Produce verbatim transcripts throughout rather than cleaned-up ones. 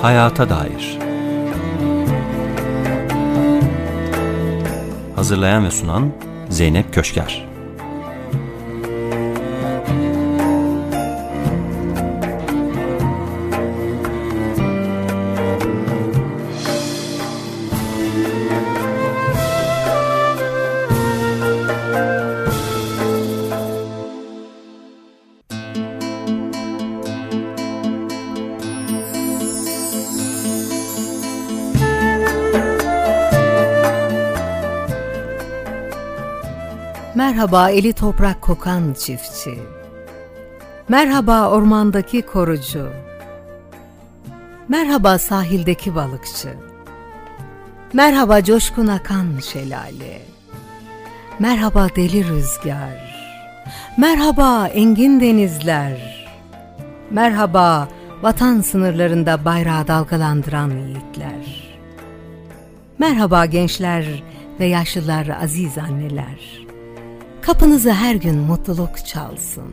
Hayata dair. Hazırlayan ve sunan Zeynep Köşker. Merhaba eli toprak kokan çiftçi. Merhaba ormandaki korucu. Merhaba sahildeki balıkçı. Merhaba coşkun akan şelale. Merhaba deli rüzgar. Merhaba engin denizler. Merhaba vatan sınırlarında bayrağı dalgalandıran yiğitler. Merhaba gençler ve yaşlılar, aziz anneler. Kapınızı her gün mutluluk çalsın.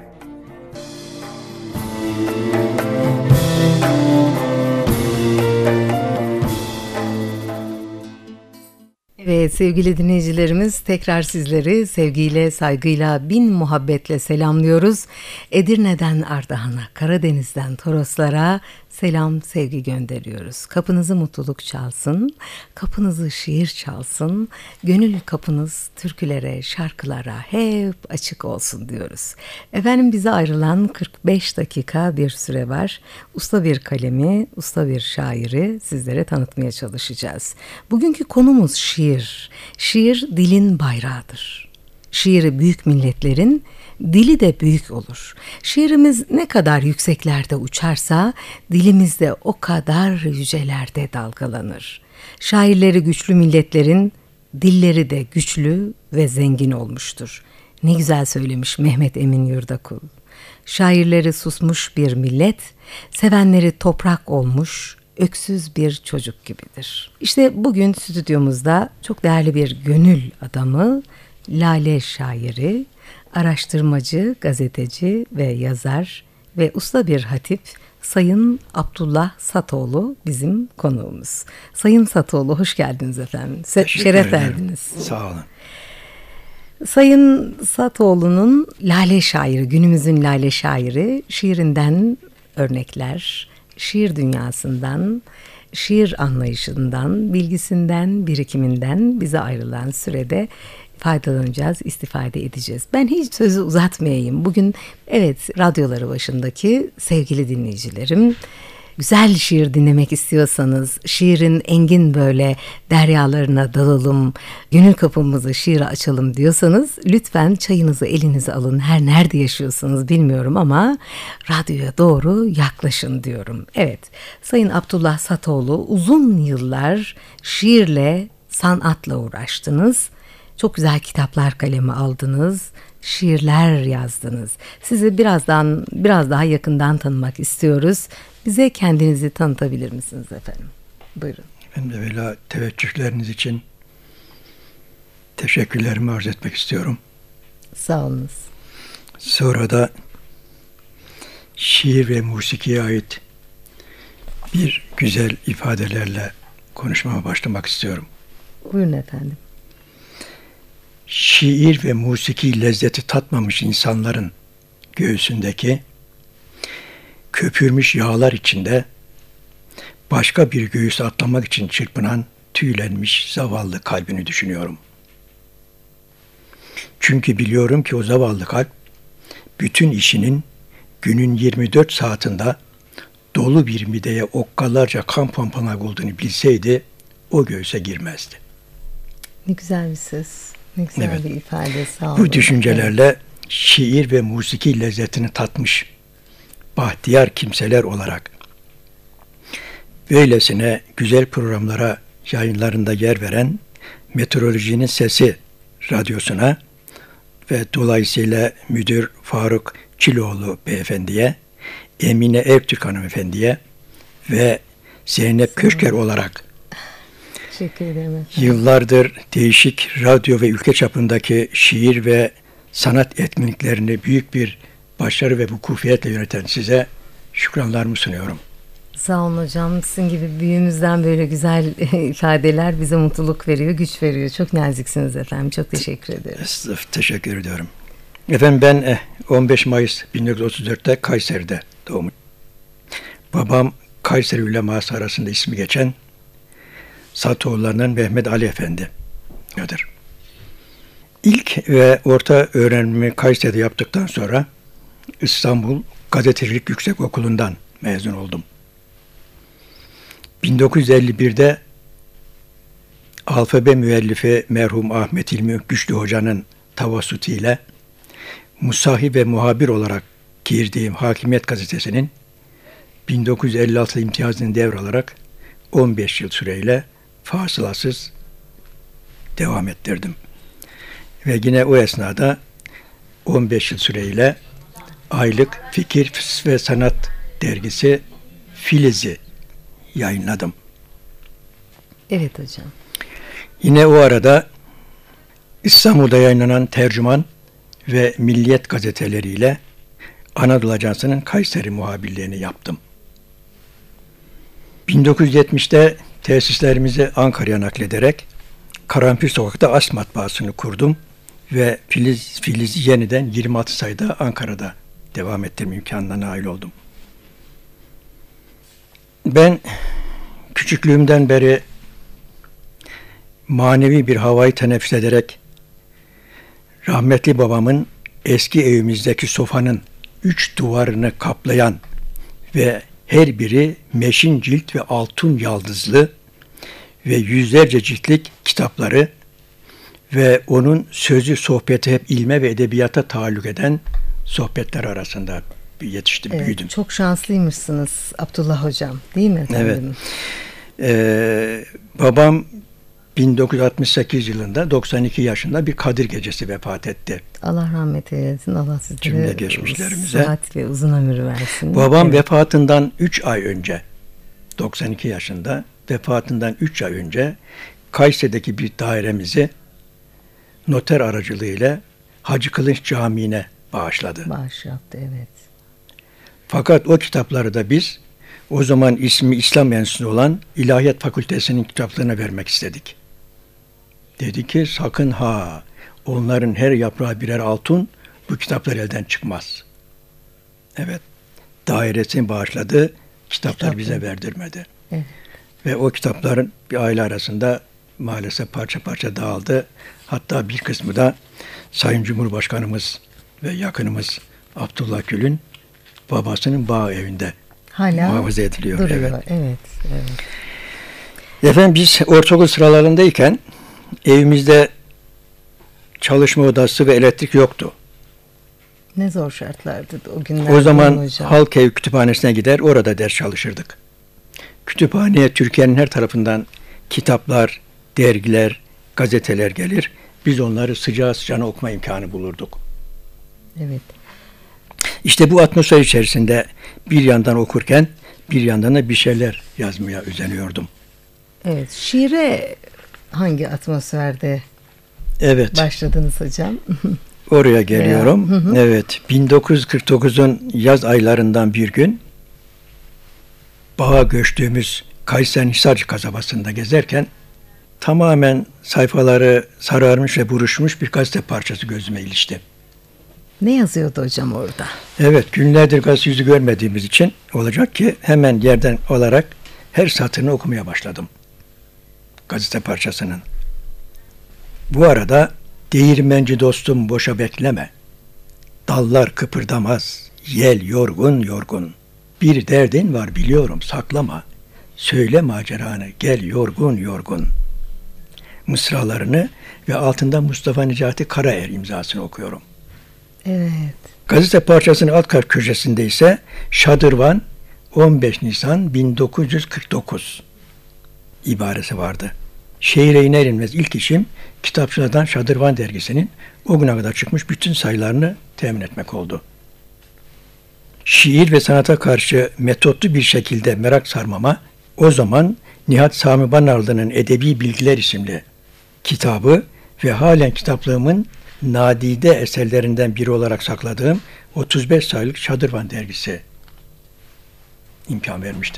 Evet sevgili dinleyicilerimiz, tekrar sizleri sevgiyle, saygıyla, bin muhabbetle selamlıyoruz. Edirne'den Ardahan'a, Karadeniz'den Toroslara selam, sevgi gönderiyoruz. Kapınızı mutluluk çalsın, kapınızı şiir çalsın, gönül kapınız türkülere, şarkılara hep açık olsun diyoruz. Efendim bize ayrılan kırk beş dakika bir süre var. Usta bir kalemi, usta bir şairi sizlere tanıtmaya çalışacağız. Bugünkü konumuz şiir. Şiir dilin bayrağıdır. Şiiri büyük milletlerin, dili de büyük olur. Şiirimiz ne kadar yükseklerde uçarsa dilimiz de o kadar yücelerde dalgalanır. Şairleri güçlü milletlerin dilleri de güçlü ve zengin olmuştur. Ne güzel söylemiş Mehmet Emin Yurdakul. Şairleri susmuş bir millet, sevenleri toprak olmuş, öksüz bir çocuk gibidir. İşte bugün stüdyomuzda çok değerli bir gönül adamı, Lale şairi, araştırmacı, gazeteci ve yazar ve usta bir hatip Sayın Abdullah Satoğlu bizim konuğumuz. Sayın Satoğlu hoş geldiniz efendim. Se- şeref verdiniz. Sağ olun. Sayın Satoğlu'nun Lale şairi, günümüzün Lale şairi, şiirinden örnekler, şiir dünyasından, şiir anlayışından, bilgisinden, birikiminden bize ayrılan sürede faydalanacağız, istifade edeceğiz. Ben hiç sözü uzatmayayım. Bugün evet radyoları başındaki sevgili dinleyicilerim, güzel şiir dinlemek istiyorsanız, şiirin engin böyle deryalarına dalalım, gönül kapımızı şiire açalım diyorsanız lütfen çayınızı elinize alın. Her nerede yaşıyorsanız bilmiyorum ama radyoya doğru yaklaşın diyorum. Evet, Sayın Abdullah Satoğlu, uzun yıllar şiirle, sanatla uğraştınız. Çok güzel kitaplar kaleme aldınız, şiirler yazdınız. Sizi birazdan biraz daha yakından tanımak istiyoruz. Bize kendinizi tanıtabilir misiniz efendim? Buyurun. Ben de böyle teveccühleriniz için teşekkürlerimi arz etmek istiyorum. Sağ olunuz. Sonra da şiir ve musikiye ait bir güzel ifadelerle konuşmama başlamak istiyorum. Buyurun efendim. Şiir ve musiki lezzeti tatmamış insanların göğsündeki köpürmüş yağlar içinde başka bir göğüse atlamak için çırpınan tüylenmiş zavallı kalbini düşünüyorum. Çünkü biliyorum ki o zavallı kalp bütün işinin günün yirmi dört saatinde dolu bir mideye okkalarca kan pompalamak olduğunu bilseydi o göğüse girmezdi. Ne güzel bir söz. Ne güzel evet. bir ifade, sağ olun. Bu düşüncelerle evet. Şiir ve musiki lezzetini tatmış bahtiyar kimseler olarak böylesine güzel programlara yayınlarında yer veren Meteorolojinin Sesi radyosuna ve dolayısıyla müdür Faruk Çiloğlu beyefendiye, Emine Ertürk hanımefendiye ve Zeynep Köşker olarak teşekkür ederim. Yıllardır değişik radyo ve ülke çapındaki şiir ve sanat etkinliklerini büyük bir başarı ve vukufiyetle yöneten size şükranlarımı sunuyorum. Sağ olun hocam. Sizin gibi büyüğümüzden böyle güzel ifadeler bize mutluluk veriyor, güç veriyor. Çok naziksiniz efendim. Çok teşekkür ederim. Teşekkür ediyorum. Efendim ben on beş Mayıs bin dokuz yüz otuz dörtte Kayseri'de doğmuş. Babam Kayseri uleması arasında ismi geçen Satoğullarından Mehmet Ali Efendi'dir. İlk ve orta öğrenimi Kayseri'de yaptıktan sonra İstanbul Gazetecilik Yüksekokulu'ndan mezun oldum. bin dokuz yüz elli birde alfabe müellifi merhum Ahmet İlmi Güçlü Hoca'nın tavassutu ile musahi ve muhabir olarak girdiğim Hakimiyet Gazetesi'nin bin dokuz yüz elli altı imtiyazını devralarak on beş yıl süreyle fasılasız devam ettirdim. Ve yine o esnada on beş yıl süreyle aylık Fikir ve Sanat dergisi Filiz'i yayınladım. Evet hocam. Yine o arada İstanbul'da yayınlanan Tercüman ve Milliyet gazeteleriyle Anadolu Ajansı'nın Kayseri muhabirliğini yaptım. bin dokuz yüz yetmişte tesislerimizi Ankara'ya naklederek Karanfil Sokak'ta As Matbaası'nı kurdum ve Filiz, Filiz'i yeniden yirmi altı sayıda Ankara'da devam ettirme imkanına nail oldum. Ben küçüklüğümden beri manevi bir havayı teneffüs ederek rahmetli babamın eski evimizdeki sofanın üç duvarını kaplayan ve her biri meşin cilt ve altın yaldızlı ve yüzlerce ciltlik kitapları ve onun sözü sohbeti hep ilme ve edebiyata taalluk eden sohbetler arasında yetiştim, evet, büyüdüm. Çok şanslıymışsınız Abdullah hocam, değil mi efendim? Evet. Ee, babam bin dokuz yüz altmış sekiz yılında doksan iki yaşında bir Kadir Gecesi vefat etti. Allah rahmet eylesin. Allah sizlere geçmişlerimize sıhhat ve uzun ömür versin. Babam evet. vefatından üç ay önce, doksan iki yaşında vefatından üç ay önce Kayseri'deki bir dairemizi noter aracılığıyla Hacı Kılınç Camii'ne bağışladı. Bağış yaptı, evet. Fakat o kitapları da biz o zaman ismi İslam Enstitüsü olan İlahiyat Fakültesi'nin kitaplarına vermek istedik. Dedi ki sakın ha, onların her yaprağı birer altın, bu kitaplar elden çıkmaz. Evet, dairesini bağışladı, kitaplar Kitaplı. bize verdirmedi. Evet. Ve o kitapların bir aile arasında maalesef parça parça dağıldı. Hatta bir kısmı da Sayın Cumhurbaşkanımız ve yakınımız Abdullah Gül'ün babasının bağ evinde hala muhafaza ediliyor. Duruyor. Evet. Evet, evet. Efendim biz ortaokul sıralarındayken evimizde çalışma odası ve elektrik yoktu. Ne zor şartlardı o günler. O zaman halk ev kütüphanesine gider, orada ders çalışırdık. Kütüphaneye Türkiye'nin her tarafından kitaplar, dergiler, gazeteler gelir. Biz onları sıcağı sıcağına okuma imkanı bulurduk. Evet. İşte bu atmosfer içerisinde bir yandan okurken bir yandan da bir şeyler yazmaya özeniyordum. Evet. Şiire hangi atmosferde evet. başladınız hocam? Oraya geliyorum. Hı hı. Evet. bin dokuz yüz kırk dokuzun yaz aylarından bir gün bağa göçtüğümüz Kayseri Hisarcık kasabasında gezerken tamamen sayfaları sararmış ve buruşmuş bir gazete parçası gözüme ilişti. Ne yazıyordu hocam orada? Evet, günlerdir gazete yüzü görmediğimiz için olacak ki hemen yerden alarak her satırını okumaya başladım. Gazete parçasının. Bu arada değirmenci dostum boşa bekleme. Dallar kıpırdamaz, yel yorgun yorgun. Bir derdin var biliyorum saklama. Söyle maceranı gel yorgun yorgun. Mısralarını ve altında Mustafa Necati Karaer imzasını okuyorum. Evet. Gazete parçasının alt köşesinde ise Şadırvan on beş Nisan bin dokuz yüz kırk dokuz ibaresi vardı. Şehire iner inmez ilk işim kitapçılardan Şadırvan dergisinin o güne kadar çıkmış bütün sayılarını temin etmek oldu. Şiir ve sanata karşı metotlu bir şekilde merak sarmama o zaman Nihat Sami Banarlı'nın Edebi Bilgiler isimli kitabı ve halen kitaplığımın nadide eserlerinden biri olarak sakladığım otuz beş sayılık Şadırvan dergisi imkan vermiştir.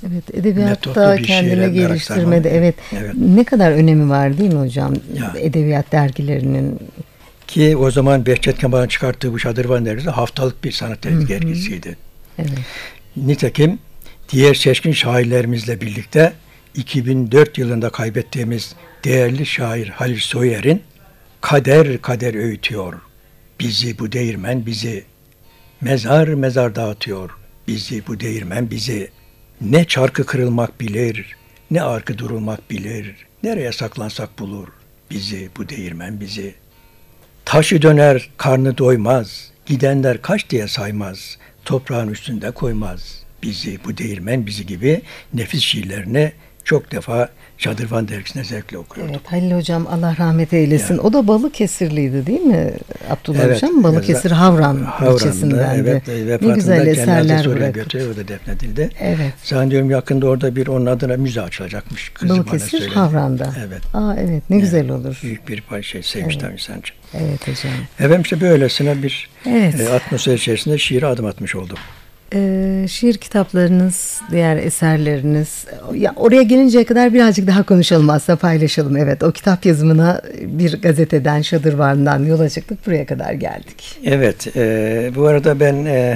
Evet, edebiyatta metotlu bir kendini şiire geliştirmede merak evet, evet. ne kadar önemi var değil mi hocam? Ya. Edebiyat dergilerinin. Ki o zaman Behçet Kemal'in çıkarttığı bu Şadırvan dergisi haftalık bir sanat dergisiydi. Evet. Nitekim diğer seçkin şairlerimizle birlikte iki bin dört yılında kaybettiğimiz değerli şair Halil Soyer'in "Kader kader öğütüyor bizi bu değirmen bizi, mezar mezar dağıtıyor bizi bu değirmen bizi, ne çarkı kırılmak bilir, ne arkı durulmak bilir, nereye saklansak bulur bizi bu değirmen bizi. Taşı döner karnı doymaz, gidenler kaç diye saymaz, toprağın üstünde koymaz bizi bu değirmen bizi" gibi nefis şiirlerini çok defa Şadırvan dergisine zevkle okuyordum. Evet, Halil hocam Allah rahmet eylesin. Ya. O da Balıkesirliydi değil mi Abdullah Evet, hocam? Balıkesir Havran ilçesindendi. Evet, ne güzel eserler oraya bırakıp. götürüyor, o da defnedildi. Evet. Zannediyorum yakında orada bir onun adına müze açılacakmış. Kızı bana Balıkesir söyledi. Havran'da. Evet. Aa evet, ne güzel olur. Büyük bir pay şey sevmişler evet. insanca. Evet hocam. Efendim işte böylesine bir Evet. e, atmosfer içerisinde şiire adım atmış oldum. Ee, şiir kitaplarınız, diğer eserleriniz, ya oraya gelinceye kadar birazcık daha konuşalım aslında, paylaşalım. Evet, o kitap yazımına bir gazeteden, Şadırvan'dan yola çıktık, buraya kadar geldik. Evet, e, bu arada ben e,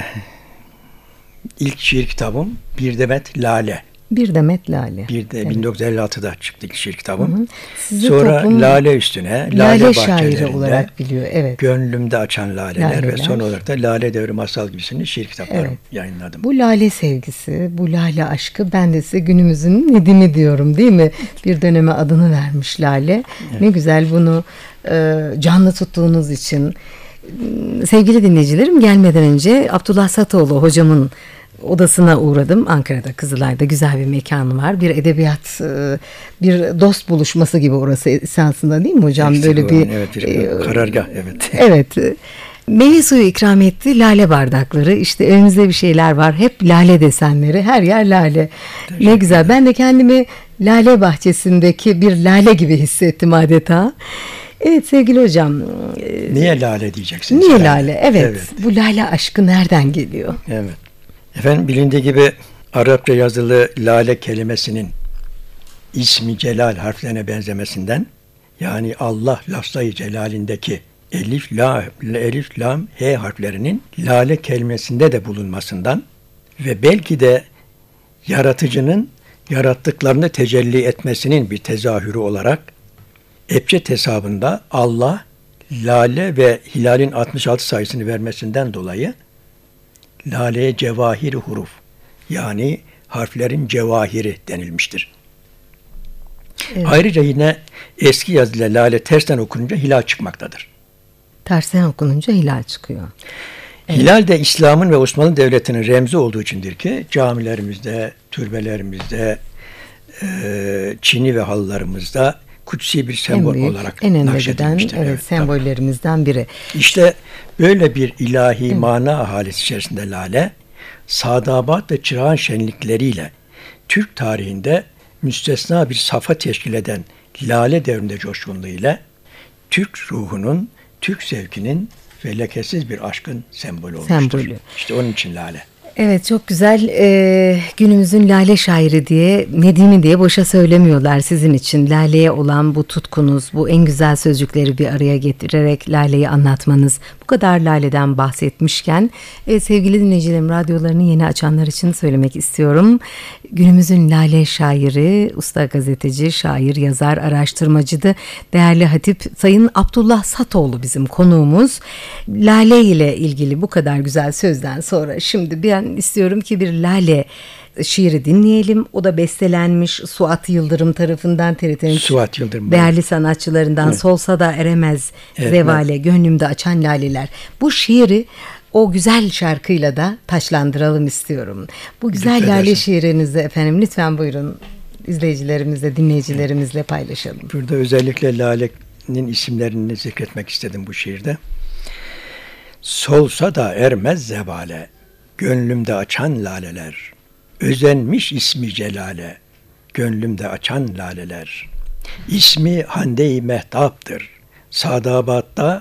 ilk şiir kitabım Bir Demet Lale. Bir Demet Lale. Bir de evet. bin dokuz yüz elli altıda çıktı ilk şiir kitabım. Hı hı. Sonra toplum, Lale üstüne, Lale, Lale şairi olarak biliyor. Evet. Gönlümde açan laleler, laleler ve son olarak da Lale Devri Masal gibisini şiir kitaplarım evet. yayınladım. Bu lale sevgisi, bu lale aşkı, ben de size günümüzün Nedim'i diyorum değil mi? Bir döneme adını vermiş Lale. Evet. Ne güzel bunu e, canlı tuttuğunuz için. Sevgili dinleyicilerim, gelmeden önce Abdullah Satoğlu hocamın odasına uğradım. Ankara'da, Kızılay'da güzel bir mekanı var. Bir edebiyat, bir dost buluşması gibi orası esasında değil mi hocam? Eksik böyle olan, bir evet, bir e, karargah evet. Evet. Meyve suyu ikram etti, lale bardakları. İşte önümüzde bir şeyler var. Hep lale desenleri. Her yer lale. Ne güzel. Ben de kendimi lale bahçesindeki bir lale gibi hissettim adeta. Evet sevgili hocam. Niye lale diyeceksiniz? Niye lale? lale? Evet. evet. Bu lale aşkı nereden geliyor? Evet. Efendim bilindiği gibi Arapça yazılı lale kelimesinin ismi celal harflerine benzemesinden, yani Allah lafzayı celalindeki elif, la, elif, lam, he harflerinin lale kelimesinde de bulunmasından ve belki de yaratıcının yarattıklarını tecelli etmesinin bir tezahürü olarak Ebced hesabında Allah lale ve hilalin altmış altı sayısını vermesinden dolayı laleye cevahir huruf, yani harflerin cevahiri denilmiştir. Evet. Ayrıca yine eski yazıyla lale tersten okununca hilal çıkmaktadır. Tersten okununca hilal çıkıyor. Evet. Hilal de İslam'ın ve Osmanlı Devleti'nin remzi olduğu içindir ki camilerimizde, türbelerimizde, çini ve halılarımızda kutsi bir sembol en büyük, olarak en nakşedilmiştir. Evet, evet, sembollerimizden biri. İşte böyle bir ilahi evet. mana ahalisi içerisinde lale, Sadabat ve Çırağan şenlikleriyle Türk tarihinde müstesna bir safa teşkil eden lale devrinde coşkunluğuyla Türk ruhunun, Türk zevkinin ve lekesiz bir aşkın sembolü olmuştur. Sembolü. İşte onun için lale. Evet, çok güzel. Ee, günümüzün lale şairi diye, Nedim'i diye boşa söylemiyorlar sizin için. Laleye olan bu tutkunuz, bu en güzel sözcükleri bir araya getirerek laleyi anlatmanız, bu kadar laleden bahsetmişken e, sevgili dinleyicilerim, radyolarını yeni açanlar için söylemek istiyorum. Günümüzün lale şairi, usta gazeteci, şair, yazar, araştırmacıydı. Değerli Hatip Sayın Abdullah Satoğlu bizim konuğumuz. Lale ile ilgili bu kadar güzel sözden sonra şimdi bir istiyorum ki bir lale şiiri dinleyelim. O da bestelenmiş Suat Yıldırım tarafından, T R T'nin Suat Yıldırım değerli sanatçılarından. Evet. Solsa da eremez evet, zevale, evet. Gönlümde açan laleler. Bu şiiri o güzel şarkıyla da taçlandıralım istiyorum. Bu güzel lütfen lale şiirinizi efendim lütfen buyurun izleyicilerimizle, dinleyicilerimizle paylaşalım. Burada özellikle lalenin isimlerini zikretmek istedim bu şiirde. Solsa da ermez zevale, gönlümde açan laleler, özenmiş ismi celale, gönlümde açan laleler. İsmi Hande-i Mehtap'tır, Sadabat'ta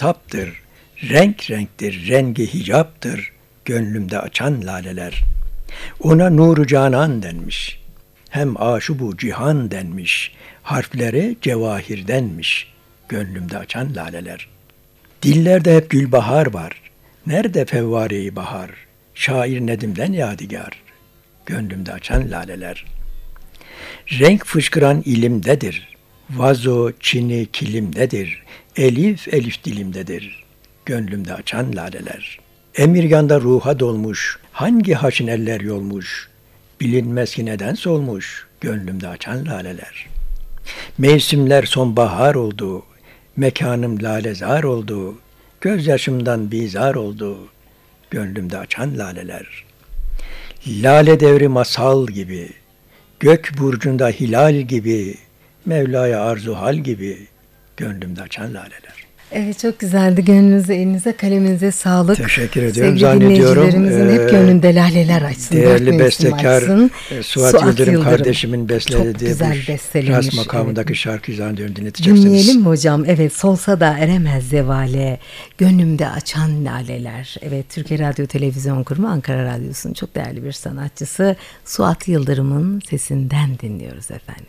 afitaptır, renk renktir, rengi hicaptır, gönlümde açan laleler. Ona Nuru Canan denmiş. Hem aşubu cihan denmiş. Harfleri cevahirdenmiş. Gönlümde açan laleler. Dillerde hep gülbahar var. Nerede fevvare-i bahar? Şair Nedim'den yadigar. Gönlümde açan laleler. Renk fışkıran ilimdedir. Vazo, çini, kilimdedir. Elif, elif dilimdedir. Gönlümde açan laleler. Emirganda ruha dolmuş. Hangi haşin eller yolmuş? Bilinmez ki neden solmuş. Gönlümde açan laleler. Mevsimler sonbahar oldu. Mekanım lalezar oldu. Gözyaşımdan bizar oldu. Gönlümde açan laleler. Lale devri masal gibi. Gök burcunda hilal gibi. Mevla'ya arzu hal gibi. Gönlümde açan laleler. Evet, çok güzeldi. Gönlünüze, elinize, kaleminize sağlık. Teşekkür ediyorum. Sevgili Zannediyorum dinleyicilerimizin hep gönlünde laleler açsın. Değerli bestekar açsın. Suat, Suat Yıldırım, Yıldırım kardeşimin beslediği bu rast makamındaki evet. şarkıyı zannediyorum dinleteceksiniz. Dinleyelim mi hocam? Evet, solsa da eremez zevale, gönlümde açan laleler. Evet, Türkiye Radyo Televizyon Kurumu Ankara Radyosu'nun çok değerli bir sanatçısı Suat Yıldırım'ın sesinden dinliyoruz efendim.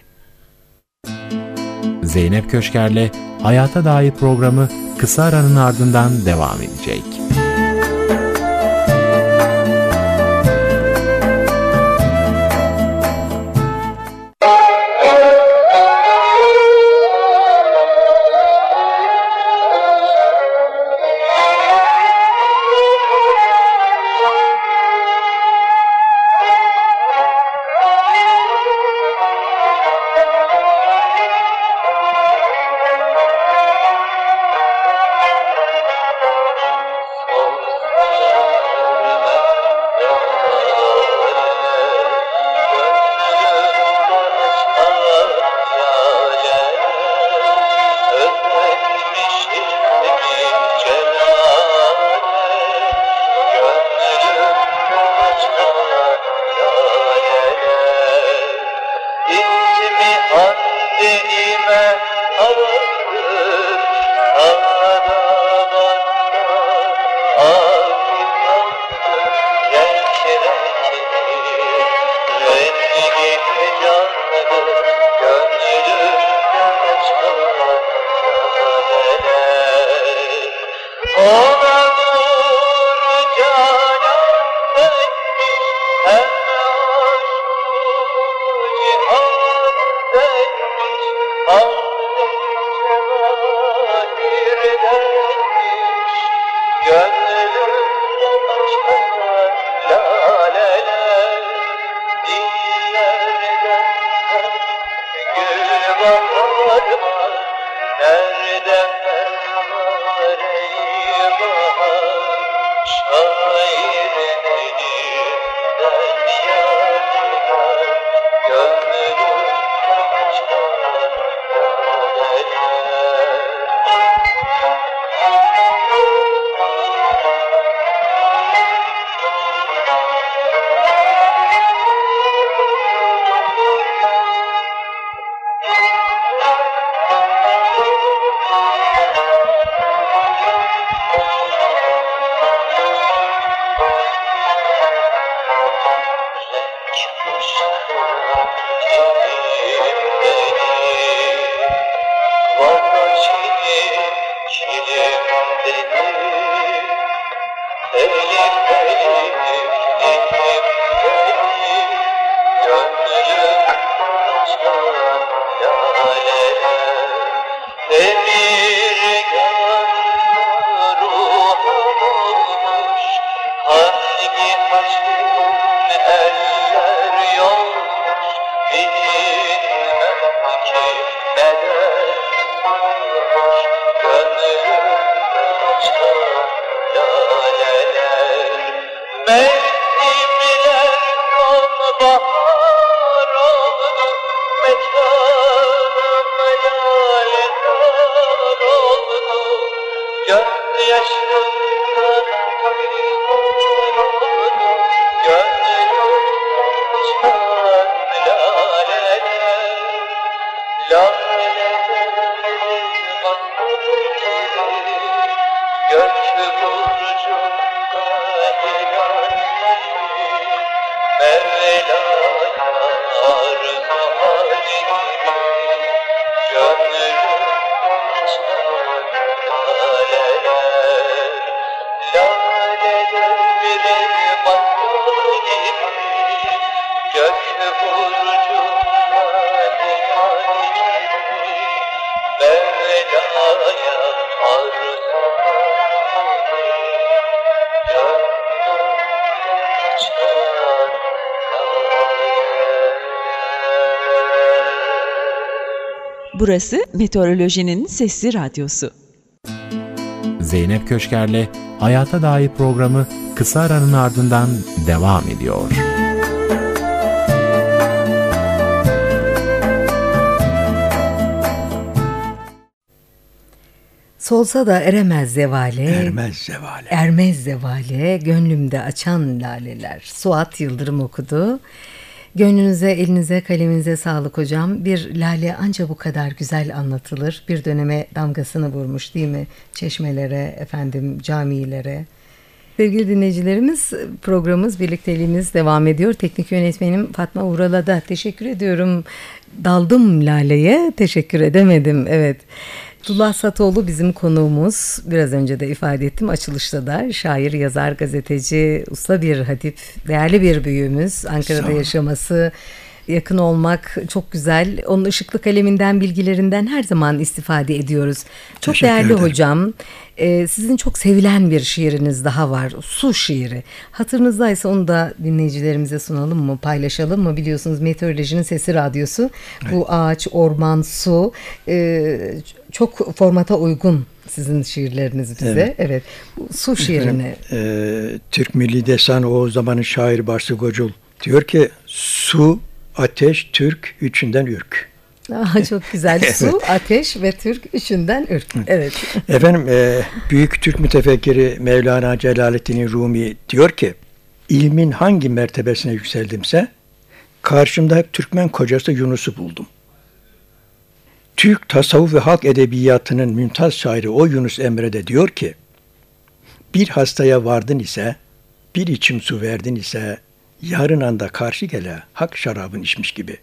Zeynep Köşker'le Hayata Dair programı kısa aranın ardından devam edecek. Gök burcunda hilal Burası Meteorolojinin Sesli Radyosu. Zeynep Köşker'le Hayata Dair programı kısa aranın ardından devam ediyor. Solsa da eremez zevale, Ermez zevale. ermez zevale, gönlümde açan laleler. Suat Yıldırım okudu. Gönlünüze, elinize, kaleminize sağlık hocam. Bir lale anca bu kadar güzel anlatılır. Bir döneme damgasını vurmuş değil mi? Çeşmelere, efendim camilere. Sevgili dinleyicilerimiz, programımız, birlikteliğimiz devam ediyor. Teknik yönetmenim Fatma Ural'a da teşekkür ediyorum. Daldım laleye, teşekkür edemedim. Evet. Abdullah Satoğlu bizim konuğumuz. Biraz önce de ifade ettim. Açılışta da şair, yazar, gazeteci, usta bir hatip, değerli bir büyüğümüz. Ankara'da yaşaması, yakın olmak çok güzel. Onun ışıklı kaleminden, bilgilerinden her zaman istifade ediyoruz. Çok Teşekkür değerli ederim. hocam. Ee, sizin çok sevilen bir şiiriniz daha var. Su şiiri. Hatırınızdaysa onu da dinleyicilerimize sunalım mı, paylaşalım mı? Biliyorsunuz Meteorolojinin Sesi Radyosu. Evet. Bu ağaç, orman, su e, çok formata uygun sizin şiirleriniz bize. Evet. evet. Bu su şiirini. E, Türk Milli Destanı o zamanın şairi Barsı Gocul diyor ki su, ateş, Türk, üçünden ürk. Aa, çok güzel. Su, ateş ve Türk, üçünden ürk. Evet. Efendim, e, büyük Türk mütefekkiri Mevlana Celaleddin Rumi diyor ki, ilmin hangi mertebesine yükseldimse, karşımda hep Türkmen kocası Yunus'u buldum. Türk tasavvuf ve halk edebiyatının mümtaz şairi o Yunus Emre de diyor ki, bir hastaya vardın ise, bir içim su verdin ise, yarın anda karşı gele hak şarabın içmiş gibi.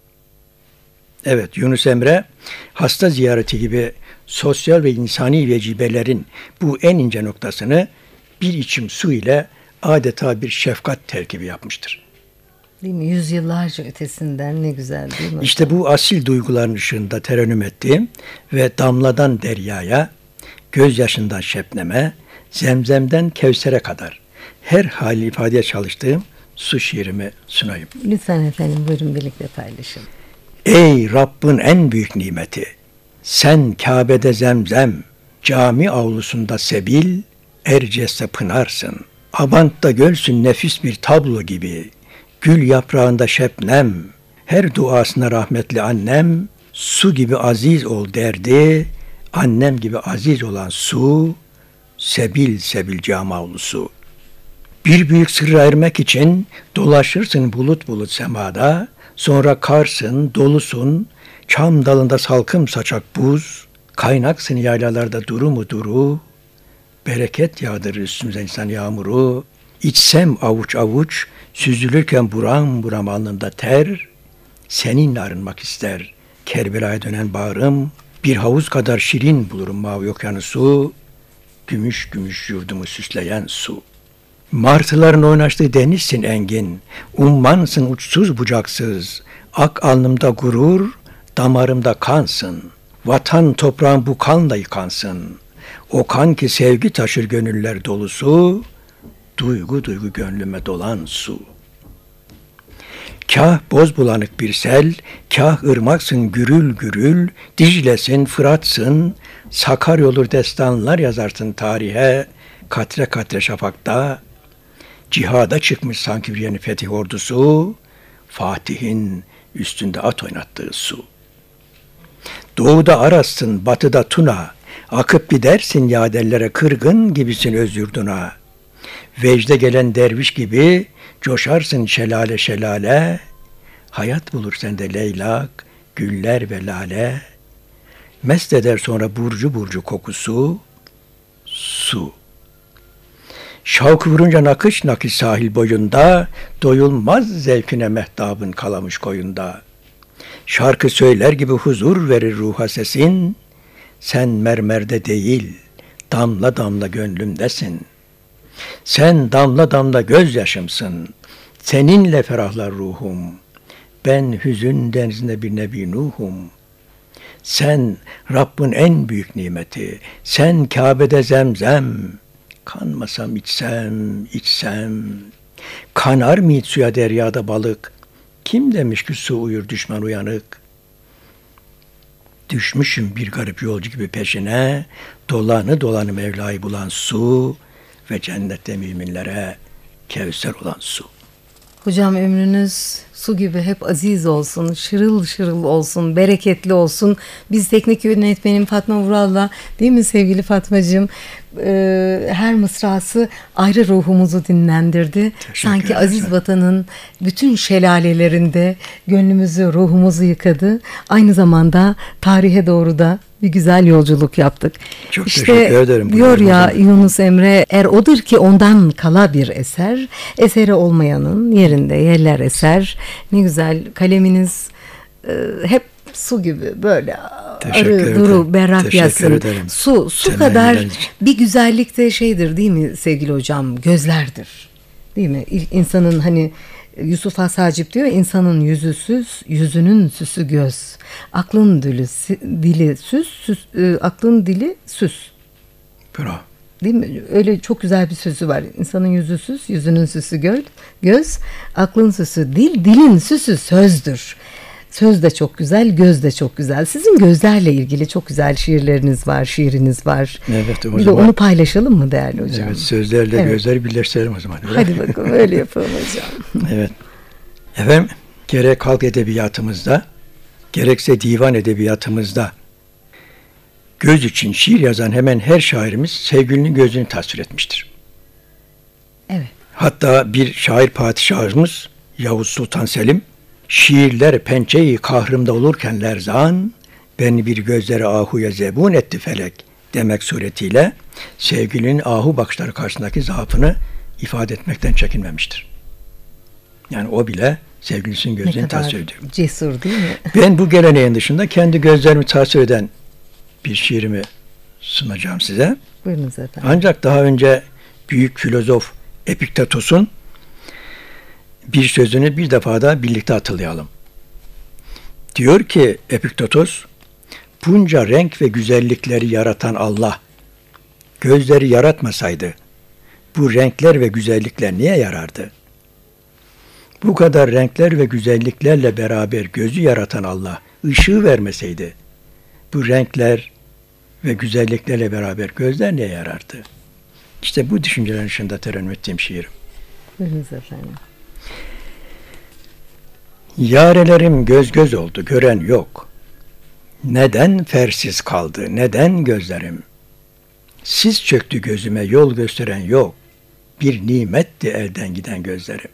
Evet, Yunus Emre hasta ziyareti gibi sosyal ve insani vecibelerin bu en ince noktasını bir içim su ile adeta bir şefkat terkibi yapmıştır. Değil mi? Yüzyıllarca ötesinden ne güzel değil mi? İşte bu asil duyguların ışığında terennüm ettiğim ve damladan deryaya, gözyaşından şebneme, zemzemden kevsere kadar her hali ifadeye çalıştığım su şiirimi sunayım. Lütfen efendim, buyurun birlikte paylaşalım. Ey Rabbin en büyük nimeti, sen Kabe'de zemzem, cami avlusunda sebil, Erciyes'te pınarsın. Abant'ta gölsün nefis bir tablo gibi, gül yaprağında şebnem, her duasına rahmetli annem, su gibi aziz ol derdi, annem gibi aziz olan su, sebil sebil cami avlusu. Bir büyük sırra ermek için dolaşırsın bulut bulut semada, sonra karsın, dolusun, çam dalında salkım saçak buz, kaynaksın yaylalarda duru mu duru, bereket yağdırır üstümüze insan yağmuru, içsem avuç avuç, süzülürken buram buram alnımda ter, seninle arınmak ister, Kerbela'ya dönen bağrım, bir havuz kadar şirin bulurum mavi okyanusu, gümüş gümüş yurdumu süsleyen su. Martıların oynaştığı denizsin engin, ummansın uçsuz bucaksız, ak alnımda gurur, damarımda kansın, vatan toprağın bu kanla yıkansın, o kan ki sevgi taşır gönüller dolusu, duygu duygu gönlüme dolan su. Kah boz bulanık bir sel, kah ırmaksın gürül gürül, Dicle'sin, Fırat'sın, Sakarya olur destanlar yazarsın tarihe, katre katre şafakta, cihada çıkmış sanki bir yeni fetih ordusu, Fatih'in üstünde at oynattığı su. Doğuda Aras'sın, batıda Tuna, akıp gidersin yadellere kırgın gibisin öz yurduna. Vecde gelen derviş gibi coşarsın şelale şelale, hayat bulur sende leylak, güller ve lale, mest eder sonra burcu burcu kokusu, su. Şavk vurunca nakış nakış sahil boyunda, doyulmaz zevkine mehtabın kalamış koyunda. Şarkı söyler gibi huzur verir ruha sesin, sen mermerde değil, damla damla gönlümdesin. Sen damla damla gözyaşımsın, seninle ferahlar ruhum. Ben hüzün denizinde bir nebi Nuhum. Sen Rabbin en büyük nimeti, sen Kabe'de zemzem. Kanmasam içsem, içsem. Kanar mı hiç suya deryada balık? Kim demiş ki su uyur düşman uyanık? Düşmüşüm bir garip yolcu gibi peşine, dolanı dolanı Mevla'yı bulan su ve cennette müminlere Kevser olan su. Hocam ömrünüz su gibi hep aziz olsun, şırıl şırıl olsun, bereketli olsun. Biz teknik yönetmenim Fatma Vural'la, değil mi sevgili Fatmacığım? Ee, her mısrası ayrı ruhumuzu dinlendirdi. Teşekkür Sanki ederim. aziz vatanın bütün şelalelerinde gönlümüzü, ruhumuzu yıkadı. Aynı zamanda tarihe doğru da bir güzel yolculuk yaptık. Çok işte teşekkür ederim. diyor ya Buyurun. Yunus Emre, er odur ki ondan kala bir eser, eseri olmayanın yerinde yerler eser. Ne güzel kaleminiz e, hep su gibi böyle Teşekkür arı, ederim. duru, berrak Teşekkür yazsın. ederim. Su, su Temenniler kadar için. bir güzellik de şeydir değil mi sevgili hocam? Gözlerdir. Değil mi? İlk insanın hani Yusuf Has Hacip diyor, insanın yüzü süs, yüzünün süsü göz. Aklın dili, dili süs, süs e, aklın dili süs. Bravo. Değil mi? Öyle çok güzel bir sözü var. İnsanın yüzü süs, yüzünün süsü göz, göz, aklın süsü dil, dilin süsü sözdür. Söz de çok güzel, göz de çok güzel. Sizin gözlerle ilgili çok güzel şiirleriniz var, şiiriniz var. Evet, o Bir de zaman- onu paylaşalım mı değerli hocam? Evet, sözlerle Evet. gözleri birleştirelim o zaman. Hadi bakalım öyle yapalım hocam. Evet. Efendim, gerek halk edebiyatımızda, gerekse divan edebiyatımızda göz için şiir yazan hemen her şairimiz sevgilinin gözünü tasvir etmiştir. Evet. Hatta bir şair padişahımız Yavuz Sultan Selim, şiirler pençeyi kahrımda olurken lerzan, beni bir gözleri ahuya zebun etti felek demek suretiyle sevgilinin ahu bakışları karşısındaki zaafını ifade etmekten çekinmemiştir. Yani o bile sevgilisinin Ne gözünü kadar tasvir ediyor. cesur değil mi? Ben bu geleneğin dışında kendi gözlerimi tasvir eden bir şiirimi sunacağım size. Buyurunuz efendim. Ancak daha önce büyük filozof Epiktetos'un bir sözünü bir defa daha birlikte hatırlayalım. Diyor ki Epiktetos, bunca renk ve güzellikleri yaratan Allah, gözleri yaratmasaydı, bu renkler ve güzellikler niye yarardı? Bu kadar renkler ve güzelliklerle beraber gözü yaratan Allah, ışığı vermeseydi, bu renkler ve güzelliklerle beraber gözler niye yarardı? İşte bu düşüncelerin ışığında terennüm ettiğim şiirim. Buyurunuz efendim. Yarelerim göz göz oldu, gören yok. Neden fersiz kaldı, neden gözlerim? Sis çöktü gözüme, yol gösteren yok. Bir nimetti elden giden gözlerim.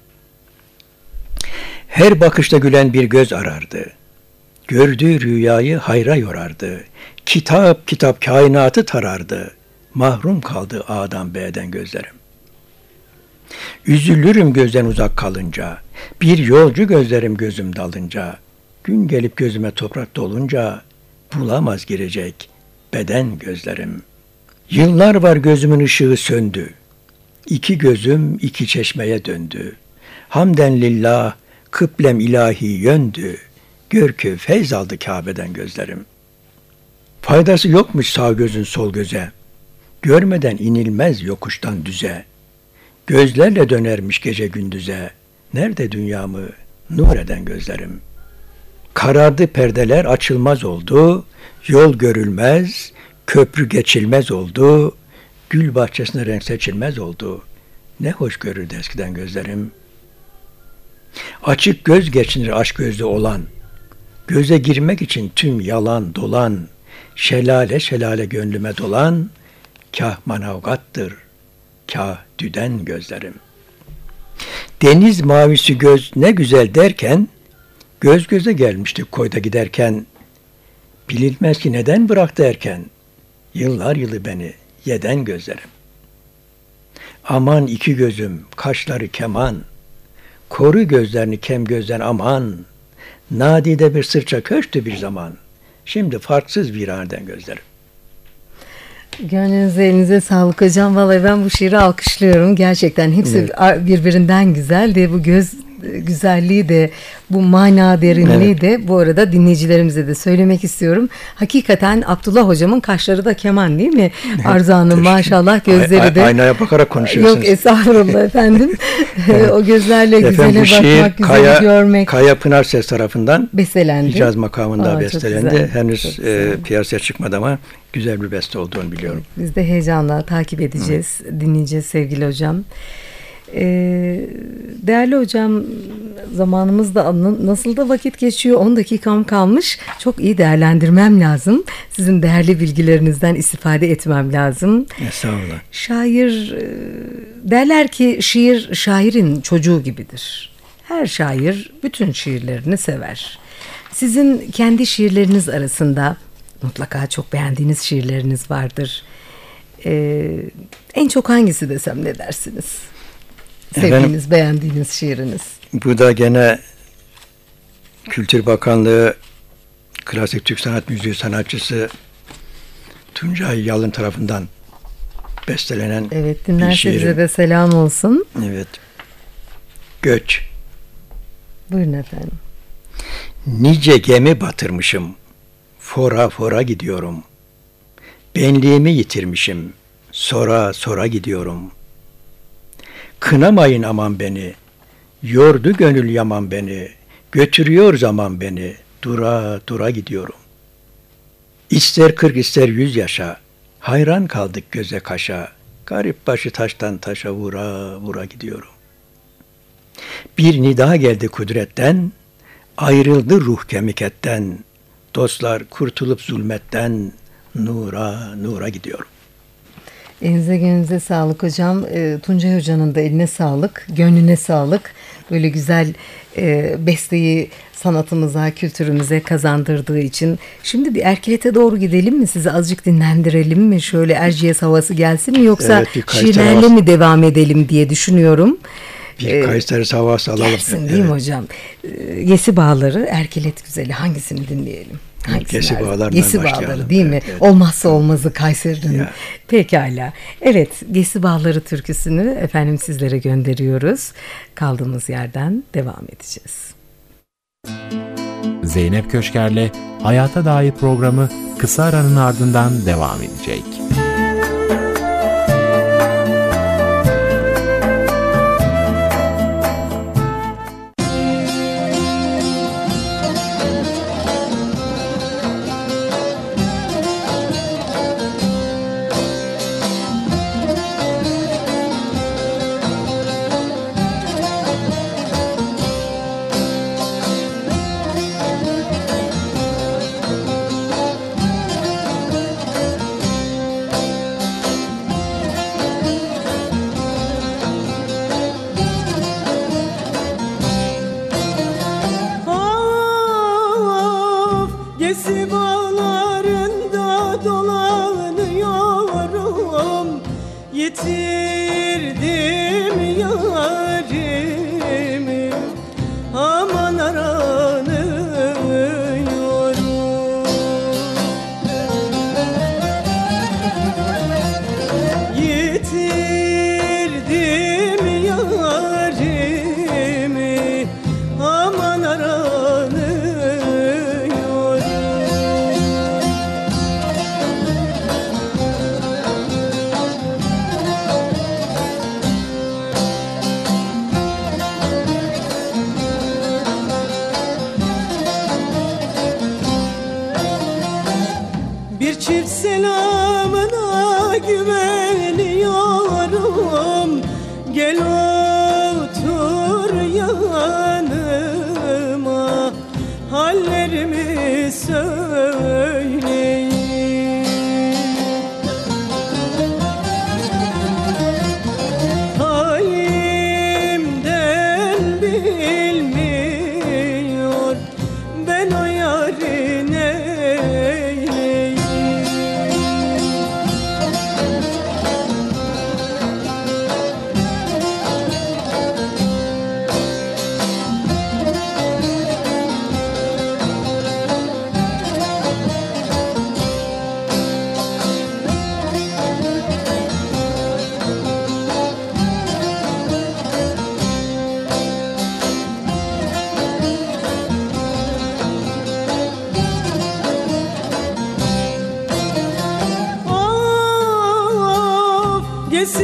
Her bakışta gülen bir göz arardı. Gördüğü rüyayı hayra yorardı. Kitap kitap kainatı tarardı. Mahrum kaldı A'dan B'den gözlerim. Üzülürüm gözden uzak kalınca, bir yolcu gözlerim gözüm dalınca, gün gelip gözüme toprak dolunca, bulamaz girecek beden gözlerim. Yıllar var gözümün ışığı söndü, iki gözüm iki çeşmeye döndü. Hamden lillah, kıblem ilahi yöndü, gör ki feyz aldı Kabe'den gözlerim. Faydası yokmuş sağ gözün sol göze, görmeden inilmez yokuştan düze. Gözlerle dönermiş gece gündüze, nerede dünyamı nur eden gözlerim? Karardı perdeler açılmaz oldu, yol görülmez, köprü geçilmez oldu, gül bahçesine renk seçilmez oldu. Ne hoş görürdü eskiden gözlerim. Açık göz geçinir aşk gözlü olan, göze girmek için tüm yalan dolan, şelale şelale gönlüme dolan, kah manavgattır, kah düden gözlerim. Deniz mavisi göz ne güzel derken, göz göze gelmiştik koyda giderken, bilinmez ki neden bıraktı erken, yıllar yılı beni yeden gözlerim. Aman iki gözüm, kaşları keman, koru gözlerini kem gözden aman, nadide bir sırça köştü bir zaman, şimdi farksız viraneden gözlerim. Gönlünüze elinize sağlık hocam. Vallahi ben bu şiiri alkışlıyorum. Gerçekten hepsi Evet. birbirinden güzel de bu göz güzelliği de, bu mana derinliği evet. de bu arada dinleyicilerimize de söylemek istiyorum. Hakikaten Abdullah hocamın kaşları da keman değil mi? Arzu Hanım maşallah gözleri de. Aynaya bakarak konuşuyorsunuz. Yok estağfurullah efendim. O gözlerle efendim, güzele bakmak, güzeli Kaya, görmek. Kaya Pınarses tarafından bestelendi. Hicaz makamında Aa, bestelendi. Henüz e, piyasaya çıkmadı ama güzel bir beste olduğunu biliyorum. Biz de heyecanla takip edeceğiz, Hı. dinleyeceğiz sevgili hocam. Ee, değerli hocam, zamanımız da nasıl da vakit geçiyor, on dakikam kalmış, çok iyi değerlendirmem lazım, sizin değerli bilgilerinizden istifade etmem lazım. Estağfurullah. Şair derler ki şiir şairin çocuğu gibidir, her şair bütün şiirlerini sever. Sizin kendi şiirleriniz arasında mutlaka çok beğendiğiniz şiirleriniz vardır. Ee, en çok hangisi desem ne dersiniz? Sevdiğiniz, Efendim, beğendiğiniz şiiriniz. Bu da gene Kültür Bakanlığı Klasik Türk Sanat Müziği sanatçısı Tuncay Yalın tarafından bestelenen evet, dinlerse bize de selam olsun. Evet. Göç. Buyurun efendim. Nice gemi batırmışım, fora fora gidiyorum. Benliğimi yitirmişim, sora sora gidiyorum. Kınamayın aman beni, yordu gönül yaman beni, götürüyor zaman beni, dura dura gidiyorum. İster kırk ister yüz yaşa, hayran kaldık göze kaşa, garip başı taştan taşa vura vura gidiyorum. Bir nida geldi kudretten, ayrıldı ruh kemik etten, dostlar kurtulup zulmetten, nura nura gidiyorum. Elinize gönlünüze sağlık hocam. E, Tuncay Hoca'nın da eline sağlık, gönlüne sağlık. Böyle güzel e, besteyi sanatımıza, kültürümüze kazandırdığı için. Şimdi bir Erkilet'e doğru gidelim mi? Sizi azıcık dinlendirelim mi? Şöyle Erciyes havası gelsin mi? Yoksa evet, şiirlerle havası mi devam edelim diye düşünüyorum. Bir Kayseri havası alalım. Gelsin değil mi hocam? E, Gesi Bağları, Erkilet Güzeli, hangisini dinleyelim? Gesi Bağları'ndan Gesi Bağları değil mi? Evet, evet. Olmazsa olmazı Kayseri'nin. Ya. Pekala. Evet, Gesi Bağları türküsünü efendim sizlere gönderiyoruz. Kaldığımız yerden devam edeceğiz. Zeynep Köşker'le Hayata Dair programı kısa aranın ardından devam edecek.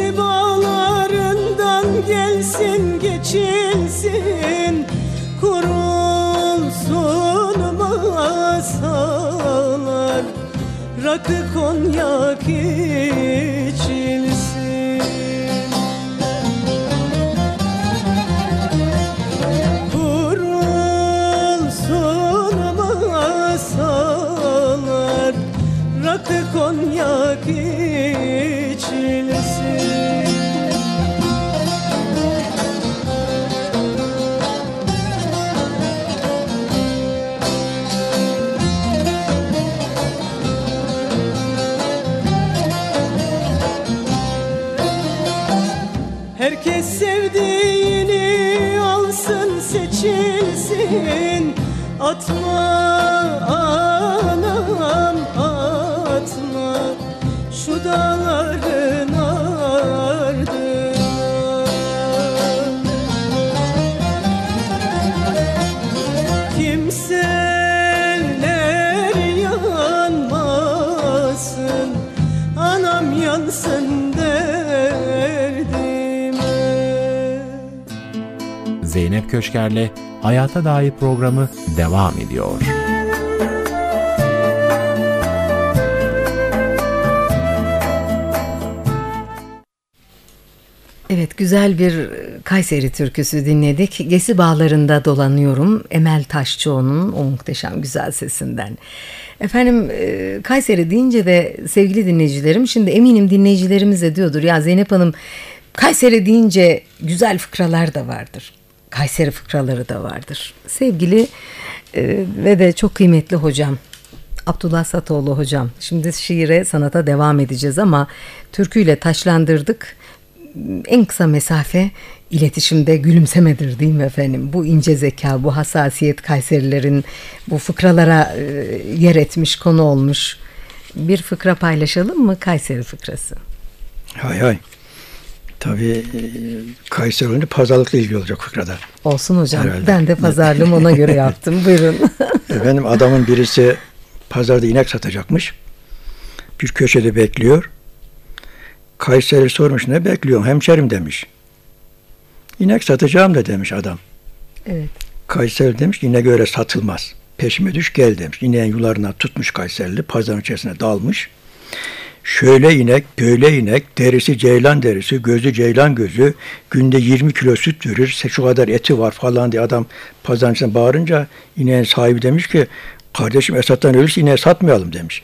Gezi bağlarından gelsin geçilsin, kurulsun masalar, rakı konyak içilsin. Kurulsun masalar, rakı konyak içilsin. Herkes sevdiğini alsın seçilsin, atma anam atma şu dağların ardına. Kimseler yanmasın, anam yansın derdime. Zeynep Köşker'le Hayata Dair programı devam ediyor. Evet, güzel bir Kayseri türküsü dinledik. Gezi bağlarında dolanıyorum. Emel Taşçıoğlu'nun o muhteşem güzel sesinden. Efendim, Kayseri deyince de sevgili dinleyicilerim, şimdi eminim dinleyicilerimiz de diyordur ya Zeynep Hanım, Kayseri deyince güzel fıkralar da vardır. Kayseri fıkraları da vardır. Sevgili e, ve de çok kıymetli hocam Abdullah Satoğlu hocam. Şimdi şiire, sanata devam edeceğiz ama türküyle taşlandırdık. En kısa mesafe iletişimde gülümsemedir değil mi efendim? Bu ince zeka, bu hassasiyet Kayserilerin bu fıkralara e, yer etmiş, konu olmuş. Bir fıkra paylaşalım mı? Kayseri fıkrası. Hay hay. Tabii Kayseri olunca pazarlıkla ilgili olacak fıkrada. Olsun hocam. Herhalde. Ben de pazarlığımı ona göre yaptım. Buyurun. Efendim, adamın birisi pazarda inek satacakmış. Bir köşede bekliyor. Kayseri sormuş, ne bekliyorsun hemşerim demiş. İnek satacağım da demiş adam. Evet. Kayseri demiş ki inek öyle satılmaz. Peşime düş gel demiş. İneğin yularına tutmuş Kayserili, pazarın içerisine dalmış. Şöyle inek, böyle inek, derisi ceylan derisi, gözü ceylan gözü, günde yirmi kilo süt verir, şu kadar eti var falan diye adam pazarın içine bağırınca ineğin sahibi demiş ki, kardeşim Esat'tan ölürse ineği satmayalım demiş.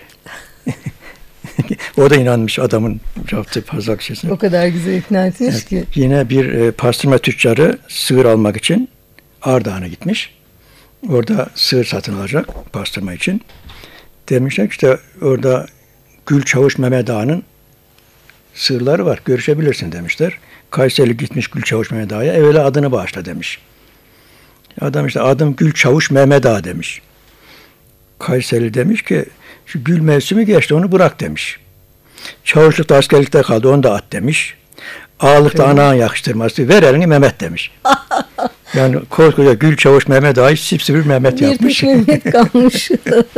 O da inanmış adamın yaptığı pazarlık şeysine. O kadar güzel ikna etmiş evet, ki. Yine bir e, pastırma tüccarı sığır almak için Ardahan'a gitmiş. Orada sığır satın alacak pastırma için. Demişler ki işte orada Gül Çavuş Mehmet Ağa'nın sığırları var, görüşebilirsin demişler. Kayseri gitmiş Gül Çavuş Mehmet Ağa'ya, evvela adını bağışla demiş. Adam işte adım Gül Çavuş Mehmet Ağa demiş. Kayseri demiş ki şu gül mevsimi geçti, onu bırak demiş. Çavuşlukta askerlikte kaldı, onu da at demiş. Ağalıkta anağın yakıştırması, ver elini Mehmet demiş. Yani koskoca Gül Çavuş Mehmet Ağa'yı sipsivir Mehmet bir yapmış. Bir tek Mehmet kalmış.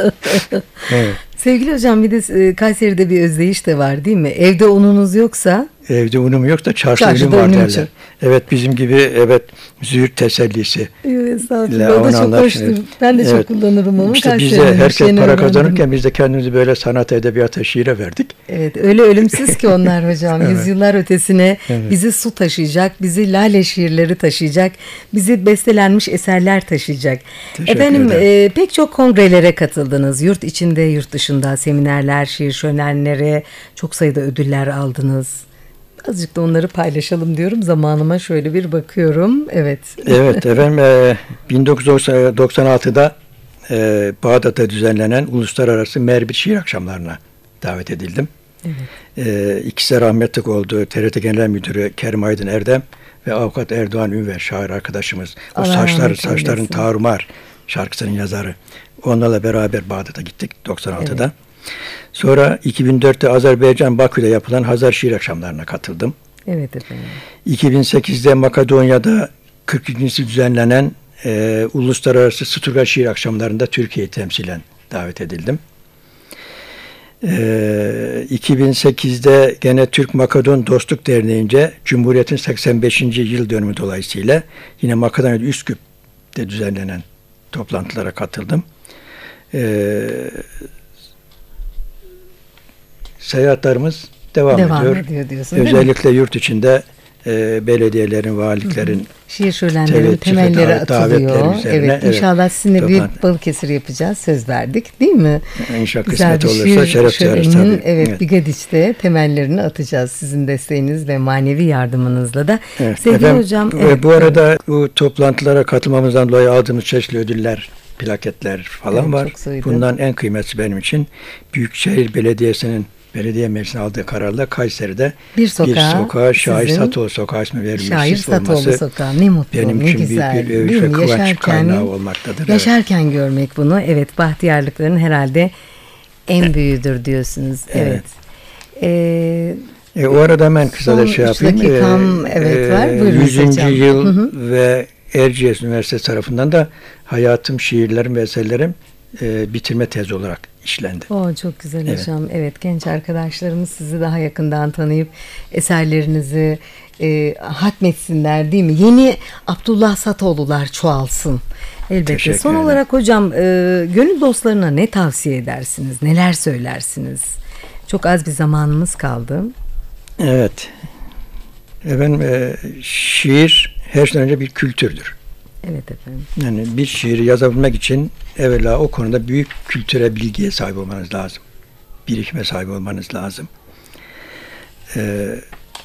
Evet. Sevgili hocam, bir de Kayseri'de bir özdeyiş de var değil mi? Evde ununuz yoksa? Evde unum yok da çarşıda unum var derler. Çok. Evet, bizim gibi evet züğürt tesellisi. Evet, estağfurullah. O da çok hoştur. Ben de evet, çok kullanırım onu. İşte biz de herkes para kazanırken biz de kendimizi böyle sanat, edebiyata, şiire verdik. Evet, öyle ölümsüz ki onlar hocam. Evet. Yüzyıllar ötesine evet, bizi su taşıyacak, bizi lale şiirleri taşıyacak, bizi bestelenmiş eserler taşıyacak. Teşekkür Efendim e, pek çok kongrelere katıldınız. Yurt içinde, yurt dışında seminerler, şiir şölenleri, çok sayıda ödüller aldınız. Azıcık da onları paylaşalım diyorum. Zamanıma şöyle bir bakıyorum. Evet. Evet efendim, e, bin dokuz yüz doksan altıda e, Bağdat'ta düzenlenen Uluslararası Merbit Şiir Akşamlarına davet edildim. Evet. E, ikisi rahmetlik oldu. T R T Genel Müdürü Kerim Aydın Erdem ve Avukat Erdoğan Ünver, şair arkadaşımız. O Allah saçlar, saçların tarumar şarkısının yazarı. Onlarla beraber Bağdat'a gittik doksan altıda. Evet. Sonra iki bin dörtte Azerbaycan Bakü'de yapılan Hazar Şiir Akşamlarına katıldım. Evet efendim. iki bin sekizde Makedonya'da kırk ikincisi düzenlenen e, Uluslararası Sturga Şiir Akşamlarında Türkiye'yi temsilen davet edildim. Ee, iki bin sekizde gene Türk-Makedon Dostluk Derneği'nce Cumhuriyet'in seksen beşinci yıl dönümü dolayısıyla yine Makedonya'da Üsküp'te düzenlenen toplantılara katıldım. Ee, seyahatlerimiz devam, Devam ediyor. ediyor diyorsun, değil mi? Özellikle yurt içinde e, belediyelerin, valiliklerin Şiir şölenlerin Evet, temelleri davet- davetleri atılıyor. üzerine, Evet, evet, inşallah sizinle bir toplantı. Balıkesir yapacağız. Söz verdik, değil mi? İnşallah Güzel kısmet bir olursa şiir şeref duyarız şöleninin, tabii. evet, Evet. Bigadiç'te temellerini atacağız sizin desteğiniz ve manevi yardımınızla da. Evet, Sevgili efendim, hocam, bu- evet, bu arada bu toplantılara katılmamızdan dolayı aldığımız çeşitli ödüller, plaketler falan Evet, var. çok sayıda. Bundan en kıymetlisi benim için Büyükşehir Belediyesi'nin belediye meclisine aldığı kararla Kayseri'de bir sokağa, bir sokağa Şair sizin Satoğlu Sokağı ismi verilmesi Şair Satoğlu olması Sokağı, ne mutlu, benim ne için güzel. büyük bir övüş değil ve mi? kıvanç Yaşarken- kaynağı olmaktadır. Yaşarken görmek bunu, evet, bahtiyarlıkların herhalde en büyüğüdür diyorsunuz. Evet. Evet. Ee, E, o arada hemen kısa da Son şey üç yapayım. dakikam, evet, var. Buyurun yüzüncü hocam. yıl Hı hı. ve Erciyes Üniversitesi tarafından da hayatım, şiirlerim ve eserlerim e, bitirme tezi olarak işlendi. O çok güzel Evet. hocam. Evet, genç arkadaşlarımız sizi daha yakından tanıyıp eserlerinizi e, hatmetsinler, değil mi? Yeni Abdullah Satoğlular çoğalsın. Elbette. Teşekkür Son ederim. olarak hocam, e, gönül dostlarına ne tavsiye edersiniz? Neler söylersiniz? Çok az bir zamanımız kaldı. Evet. Efendim e, şiir her şeyden önce bir kültürdür. Evet efendim. Yani bir şiiri yazabilmek için evvela o konuda büyük kültüre, bilgiye sahip olmanız lazım. Birikime sahip olmanız lazım. Ee,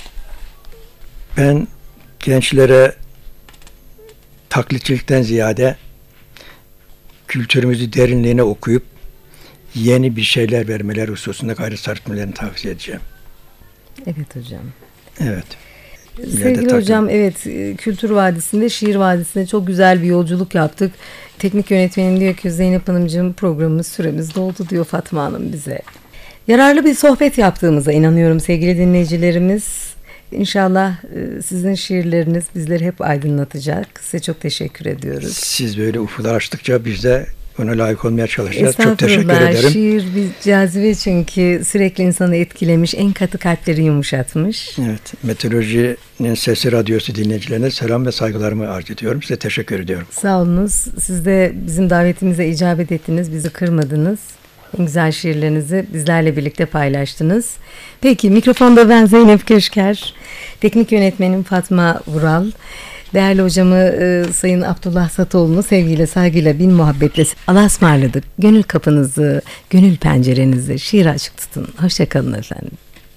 ben gençlere taklitçilikten ziyade kültürümüzü derinliğine okuyup yeni bir şeyler vermeleri hususunda gayret sarf etmelerini tavsiye edeceğim. Evet hocam. Evet. Sevgili takdim. hocam, evet, e, Kültür Vadisi'nde, Şiir Vadisi'nde çok güzel bir yolculuk yaptık. Teknik yönetmenim diyor ki Zeynep Hanımcığım, programımız, süremiz doldu diyor Fatma Hanım bize. Yararlı bir sohbet yaptığımıza inanıyorum sevgili dinleyicilerimiz. İnşallah e, sizin şiirleriniz bizleri hep aydınlatacak. Size çok teşekkür ediyoruz. Siz böyle ufuklar açtıkça biz de ona layık olmaya çalışacağız. Çok teşekkür Estağfurullah, ederim. şiir bir cazibe çünkü sürekli insanı etkilemiş, en katı kalpleri yumuşatmış. Evet, Meteorolojinin Sesi Radyosu dinleyicilerine selam ve saygılarımı arz ediyorum. Size teşekkür ediyorum. Sağ olunuz. Siz de bizim davetimize icabet ettiniz, bizi kırmadınız. En güzel şiirlerinizi bizlerle birlikte paylaştınız. Peki, mikrofonda ben Zeynep Köşker, teknik yönetmenim Fatma Vural. Değerli hocamı e, Sayın Abdullah Satoğlu'nu sevgiyle, saygıyla, bin muhabbetle Allah'a ısmarladık. Gönül kapınızı, gönül pencerenizi şiir açık tutun. Hoşça kalın efendim.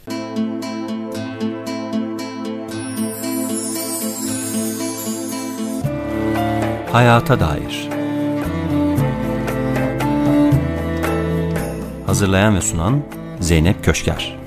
Hayata dair. Hazırlayan ve sunan Zeynep Köşker.